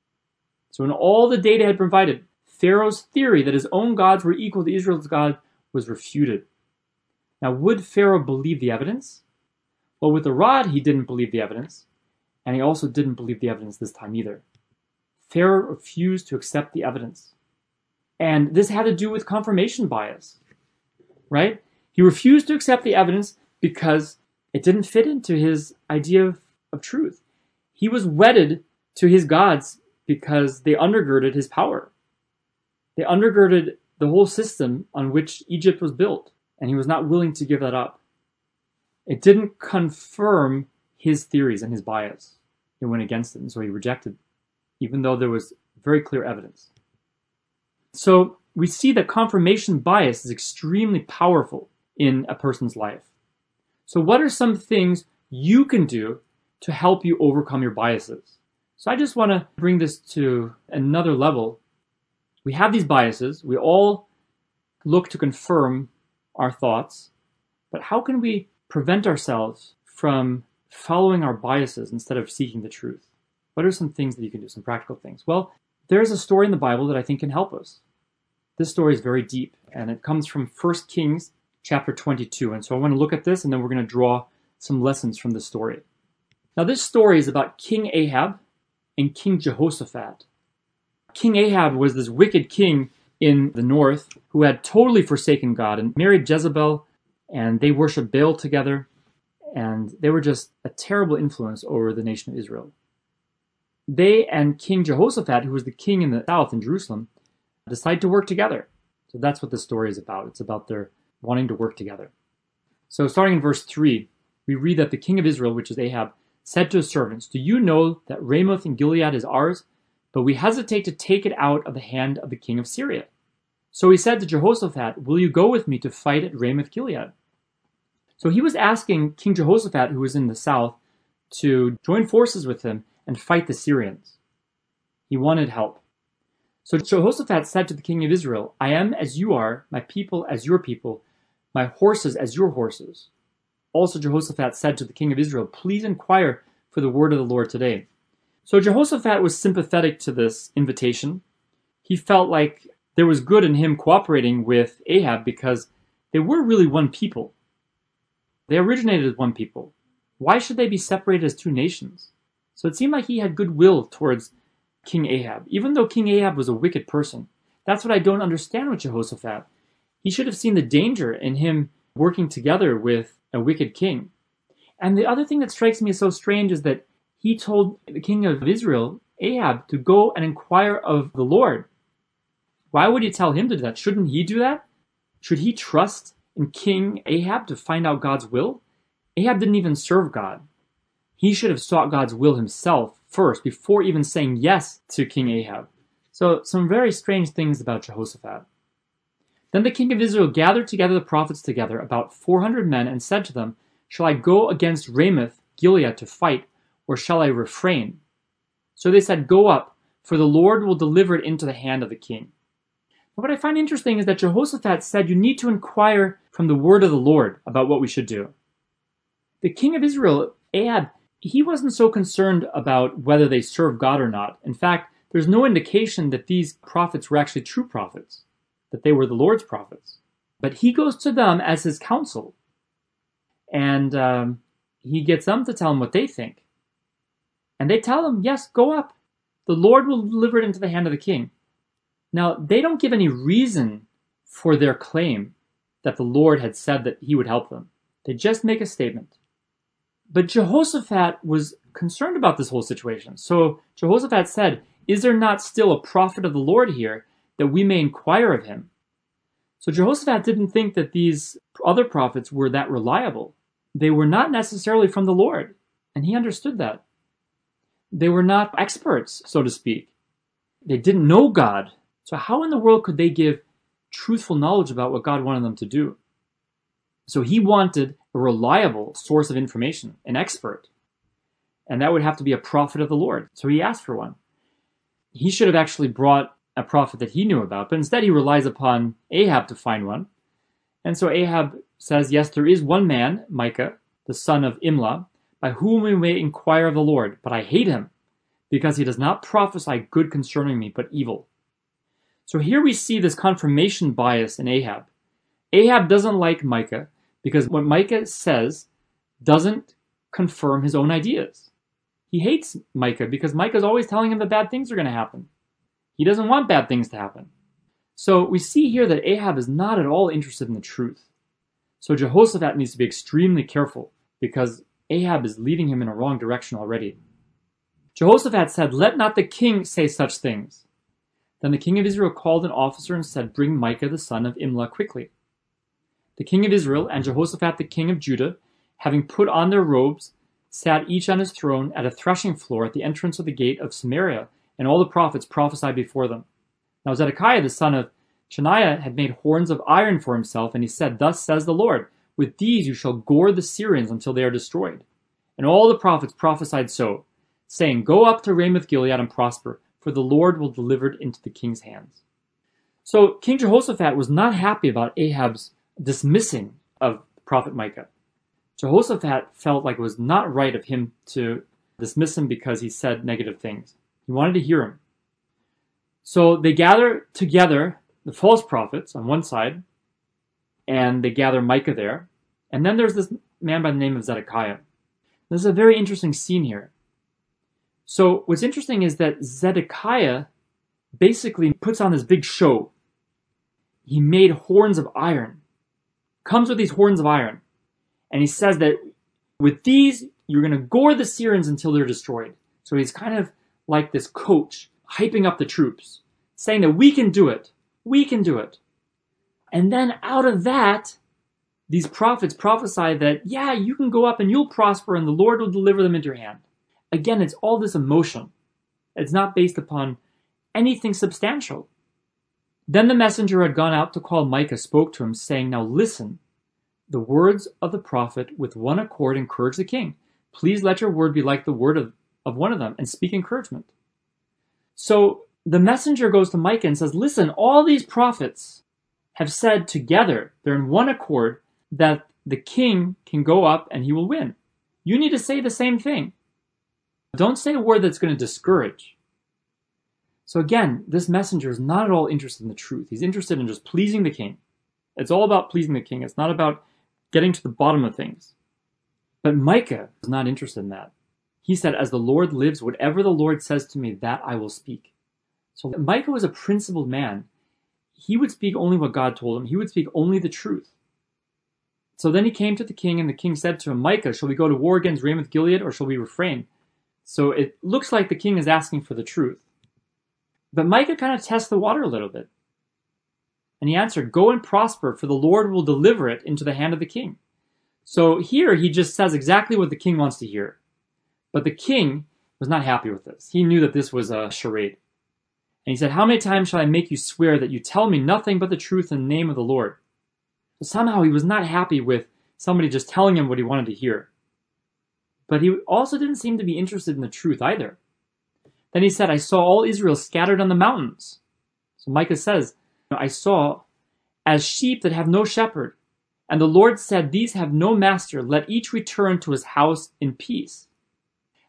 So when all the data had provided, Pharaoh's theory that his own gods were equal to Israel's God was refuted. Now, would Pharaoh believe the evidence? Well, with the rod, he didn't believe the evidence, and he also didn't believe the evidence this time either. Pharaoh refused to accept the evidence. And this had to do with confirmation bias, right? He refused to accept the evidence because it didn't fit into his idea of, of truth. He was wedded to his gods because they undergirded his power. They undergirded the whole system on which Egypt was built, and he was not willing to give that up. It didn't confirm his theories and his bias. It went against it, and so he rejected, even though there was very clear evidence. So we see that confirmation bias is extremely powerful in a person's life. So what are some things you can do to help you overcome your biases? So I just want to bring this to another level. We have these biases. We all look to confirm our thoughts. But how can we prevent ourselves from following our biases instead of seeking the truth? What are some things that you can do, some practical things? Well, there's a story in the Bible that I think can help us. This story is very deep, and it comes from First Kings chapter twenty-two. And so I want to look at this, and then we're going to draw some lessons from this story. Now, this story is about King Ahab and King Jehoshaphat. King Ahab was this wicked king in the north who had totally forsaken God and married Jezebel, and they worshiped Baal together, and they were just a terrible influence over the nation of Israel. They and King Jehoshaphat, who was the king in the south in Jerusalem, decided to work together. So that's what this story is about. It's about their wanting to work together. So starting in verse three, we read that the king of Israel, which is Ahab, said to his servants, "Do you know that Ramoth in Gilead is ours? But we hesitate to take it out of the hand of the king of Syria." So he said to Jehoshaphat, "Will you go with me to fight at Ramoth Gilead?" So he was asking King Jehoshaphat, who was in the south, to join forces with him and fight the Syrians. He wanted help. So Jehoshaphat said to the king of Israel, "I am as you are, my people as your people, my horses as your horses." Also Jehoshaphat said to the king of Israel, "Please inquire for the word of the Lord today." So Jehoshaphat was sympathetic to this invitation. He felt like there was good in him cooperating with Ahab because they were really one people. They originated as one people. Why should they be separated as two nations? So it seemed like he had goodwill towards King Ahab, even though King Ahab was a wicked person. That's what I don't understand with Jehoshaphat. He should have seen the danger in him working together with a wicked king. And the other thing that strikes me as so strange is that he told the king of Israel, Ahab, to go and inquire of the Lord. Why would he tell him to do that? Shouldn't he do that? Should he trust in King Ahab to find out God's will? Ahab didn't even serve God. He should have sought God's will himself first before even saying yes to King Ahab. So some very strange things about Jehoshaphat. Then the king of Israel gathered together the prophets together, about four hundred men, and said to them, "Shall I go against Ramoth Gilead to fight, or shall I refrain?" So they said, "Go up, for the Lord will deliver it into the hand of the king." But what I find interesting is that Jehoshaphat said, you need to inquire from the word of the Lord about what we should do. The king of Israel, Ahab, he wasn't so concerned about whether they served God or not. In fact, there's no indication that these prophets were actually true prophets, that they were the Lord's prophets. But he goes to them as his counsel, and um, he gets them to tell him what they think. And they tell him, yes, go up. The Lord will deliver it into the hand of the king. Now, they don't give any reason for their claim that the Lord had said that he would help them. They just make a statement. But Jehoshaphat was concerned about this whole situation. So Jehoshaphat said, is there not still a prophet of the Lord here that we may inquire of him? So Jehoshaphat didn't think that these other prophets were that reliable. They were not necessarily from the Lord, and he understood that. They were not experts, so to speak. They didn't know God. So how in the world could they give truthful knowledge about what God wanted them to do? So he wanted a reliable source of information, an expert. And that would have to be a prophet of the Lord. So he asked for one. He should have actually brought a prophet that he knew about, but instead he relies upon Ahab to find one. And so Ahab says, yes, there is one man, Micah, the son of Imlah, by whom we may inquire of the Lord, but I hate him, because he does not prophesy good concerning me, but evil. So here we see this confirmation bias in Ahab. Ahab doesn't like Micah, because what Micah says doesn't confirm his own ideas. He hates Micah because Micah is always telling him that bad things are going to happen. He doesn't want bad things to happen. So we see here that Ahab is not at all interested in the truth. So Jehoshaphat needs to be extremely careful because Ahab is leading him in a wrong direction already. Jehoshaphat said, let not the king say such things. Then the king of Israel called an officer and said, bring Micah the son of Imlah quickly. The king of Israel and Jehoshaphat the king of Judah, having put on their robes, sat each on his throne at a threshing floor at the entrance of the gate of Samaria, and all the prophets prophesied before them. Now Zedekiah the son of Chenaanah had made horns of iron for himself, and he said, thus says the Lord, with these you shall gore the Syrians until they are destroyed. And all the prophets prophesied so, saying, go up to Ramoth Gilead and prosper, for the Lord will deliver it into the king's hands. So King Jehoshaphat was not happy about Ahab's dismissing of prophet Micah. Jehoshaphat felt like it was not right of him to dismiss him because he said negative things. He wanted to hear him. So they gather together the false prophets on one side, and they gather Micah there. And then there's this man by the name of Zedekiah. There's a very interesting scene here. So what's interesting is that Zedekiah basically puts on this big show. He made horns of iron. Comes with these horns of iron. And he says that with these, you're going to gore the Syrians until they're destroyed. So he's kind of like this coach, hyping up the troops, saying that we can do it. We can do it. And then out of that, these prophets prophesy that, yeah, you can go up and you'll prosper and the Lord will deliver them into your hand. Again, it's all this emotion. It's not based upon anything substantial. Then the messenger who had gone out to call Micah spoke to him, saying, now listen, the words of the prophet with one accord encourage the king. Please let your word be like the word of, of one of them and speak encouragement. So the messenger goes to Micah and says, listen, all these prophets have said together, they're in one accord, that the king can go up and he will win. You need to say the same thing. Don't say a word that's going to discourage. So again, this messenger is not at all interested in the truth. He's interested in just pleasing the king. It's all about pleasing the king. It's not about getting to the bottom of things. But Micah is not interested in that. He said, as the Lord lives, whatever the Lord says to me, that I will speak. So Micah was a principled man. He would speak only what God told him. He would speak only the truth. So then he came to the king, and the king said to him, Micah, shall we go to war against Ramoth Gilead, or shall we refrain? So it looks like the king is asking for the truth. But Micah kind of tests the water a little bit. And he answered, go and prosper, for the Lord will deliver it into the hand of the king. So here he just says exactly what the king wants to hear. But the king was not happy with this. He knew that this was a charade. And he said, how many times shall I make you swear that you tell me nothing but the truth in the name of the Lord? So somehow he was not happy with somebody just telling him what he wanted to hear. But he also didn't seem to be interested in the truth either. Then he said, I saw all Israel scattered on the mountains. So Micah says, I saw as sheep that have no shepherd. And the Lord said, these have no master. Let each return to his house in peace.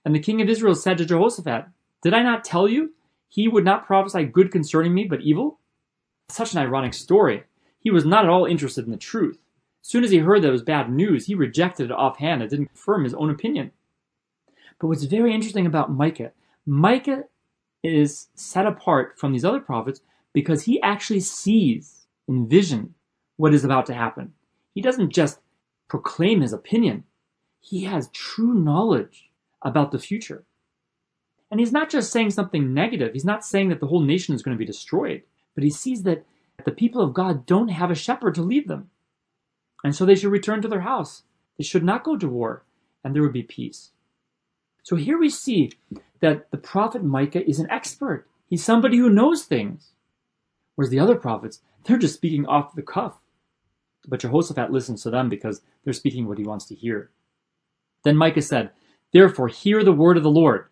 And the king of Israel said to Jehoshaphat, "Did I not tell you he would not prophesy good concerning me, but evil?" Such an ironic story. He was not at all interested in the truth. As soon as he heard that it was bad news, he rejected it offhand and didn't confirm his own opinion. But what's very interesting about Micah, Micah is set apart from these other prophets because he actually sees in vision what is about to happen. He doesn't just proclaim his opinion. He has true knowledge about the future. And he's not just saying something negative. He's not saying that the whole nation is going to be destroyed. But he sees that the people of God don't have a shepherd to lead them. And so they should return to their house. They should not go to war, and there would be peace. So here we see that the prophet Micah is an expert. He's somebody who knows things. Whereas the other prophets, they're just speaking off the cuff. But Jehoshaphat listens to them because they're speaking what he wants to hear. Then Micah said, "Therefore hear the word of the Lord.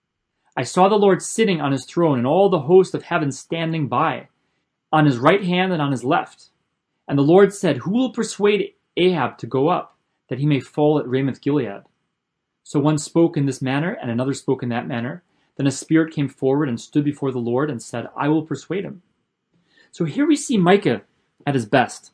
I saw the Lord sitting on his throne and all the host of heaven standing by, on his right hand and on his left. And the Lord said, Who will persuade Ahab to go up, that he may fall at Ramoth Gilead? So one spoke in this manner, and another spoke in that manner. Then a spirit came forward and stood before the Lord and said, I will persuade him." So here we see Micah at his best.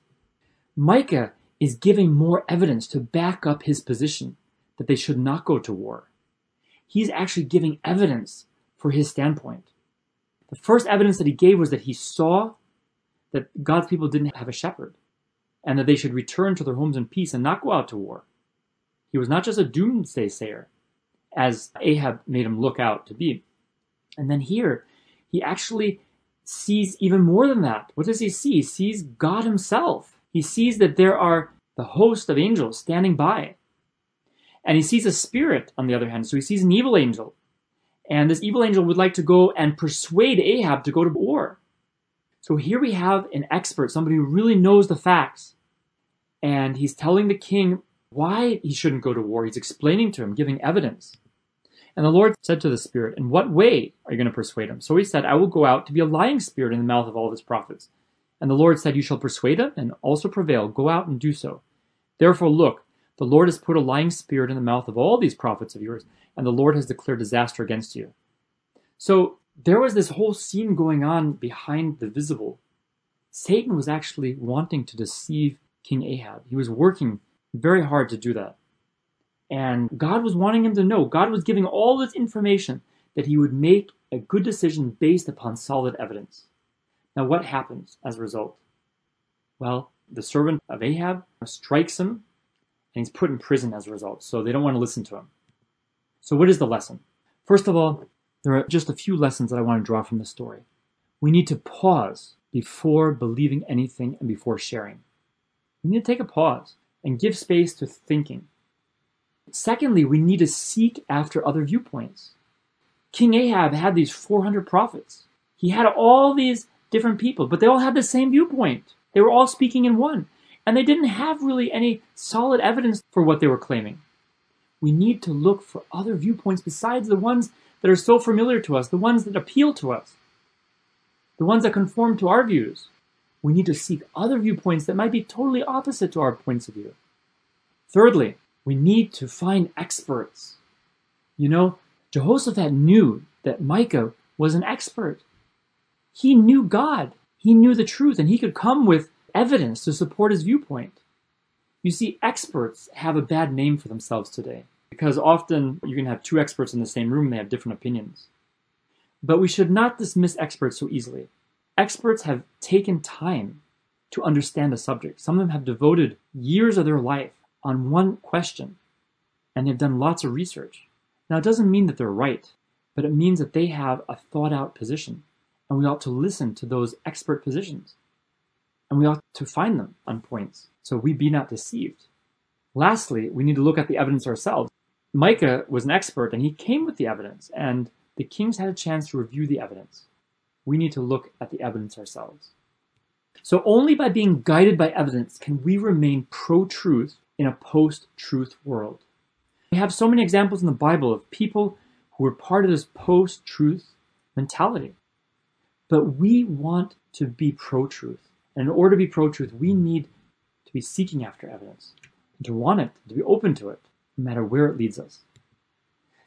Micah is giving more evidence to back up his position that they should not go to war. He's actually giving evidence for his standpoint. The first evidence that he gave was that he saw that God's people didn't have a shepherd and that they should return to their homes in peace and not go out to war. He was not just a doomsday sayer, as Ahab made him look out to be. And then here, he actually sees even more than that. What does he see? He sees God himself. He sees that there are the host of angels standing by. And he sees a spirit, on the other hand. So he sees an evil angel. And this evil angel would like to go and persuade Ahab to go to war. So here we have an expert, somebody who really knows the facts. And he's telling the king why he shouldn't go to war. He's explaining to him, giving evidence. And the Lord said to the spirit, "In what way are you going to persuade him?" So he said, "I will go out to be a lying spirit in the mouth of all of his prophets." And the Lord said, "You shall persuade him and also prevail. Go out and do so. Therefore, look, the Lord has put a lying spirit in the mouth of all these prophets of yours, and the Lord has declared disaster against you." So there was this whole scene going on behind the visible. Satan was actually wanting to deceive King Ahab. He was working very hard to do that. And God was wanting him to know. God was giving all this information that he would make a good decision based upon solid evidence. Now what happens as a result? Well, the servant of Ahab strikes him, and he's put in prison as a result. So they don't want to listen to him. So what is the lesson? First of all, there are just a few lessons that I want to draw from this story. We need to pause before believing anything and before sharing. We need to take a pause and give space to thinking. Secondly, we need to seek after other viewpoints. King Ahab had these four hundred prophets. He had all these different people, but they all had the same viewpoint. They were all speaking in one. And they didn't have really any solid evidence for what they were claiming. We need to look for other viewpoints besides the ones that are so familiar to us, the ones that appeal to us, the ones that conform to our views. We need to seek other viewpoints that might be totally opposite to our points of view. Thirdly, we need to find experts. You know, Jehoshaphat knew that Micah was an expert. He knew God. He knew the truth, and he could come with evidence to support his viewpoint. You see, experts have a bad name for themselves today, because often you can have two experts in the same room and they have different opinions. But we should not dismiss experts so easily. Experts have taken time to understand a subject. Some of them have devoted years of their life on one question, and they've done lots of research. Now, it doesn't mean that they're right, but it means that they have a thought-out position, and we ought to listen to those expert positions. And we ought to find them on points, so we be not deceived. Lastly, we need to look at the evidence ourselves. Micah was an expert, and he came with the evidence, and the kings had a chance to review the evidence. We need to look at the evidence ourselves. So only by being guided by evidence can we remain pro-truth in a post-truth world. We have so many examples in the Bible of people who were part of this post-truth mentality. But we want to be pro-truth. And in order to be pro-truth, we need to be seeking after evidence, and to want it, to be open to it, no matter where it leads us.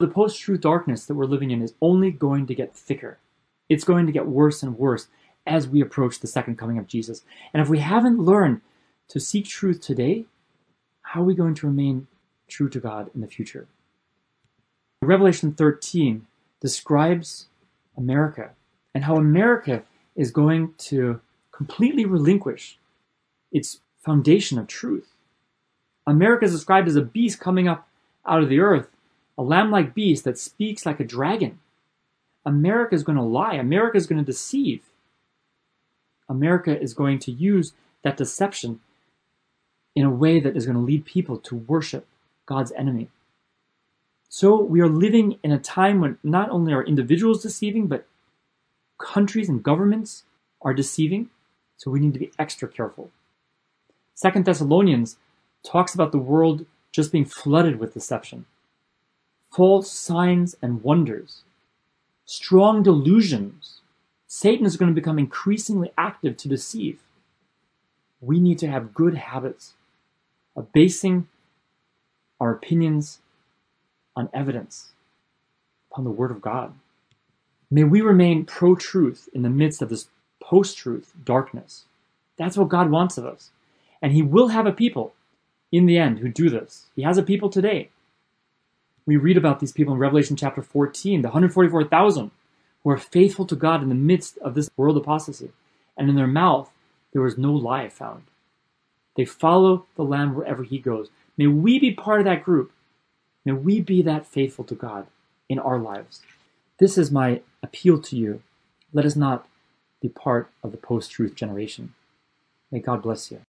The post-truth darkness that we're living in is only going to get thicker. It's going to get worse and worse as we approach the second coming of Jesus. And if we haven't learned to seek truth today, how are we going to remain true to God in the future? Revelation thirteen describes America and how America is going to completely relinquish its foundation of truth. America is described as a beast coming up out of the earth, a lamb-like beast that speaks like a dragon. America is going to lie. America is going to deceive. America is going to use that deception in a way that is going to lead people to worship God's enemy. So we are living in a time when not only are individuals deceiving, but countries and governments are deceiving. So we need to be extra careful. Second Thessalonians talks about the world just being flooded with deception. False signs and wonders. Strong delusions. Satan is going to become increasingly active to deceive. We need to have good habits of basing our opinions on evidence, upon the Word of God. May we remain pro-truth in the midst of this post-truth darkness. That's what God wants of us. And He will have a people in the end who do this. He has a people today. We read about these people in Revelation chapter fourteen, the one hundred forty-four thousand who are faithful to God in the midst of this world apostasy. And in their mouth, there was no lie found. They follow the Lamb wherever He goes. May we be part of that group. May we be that faithful to God in our lives. This is my appeal to you. Let us not be part of the post-truth generation. May God bless you.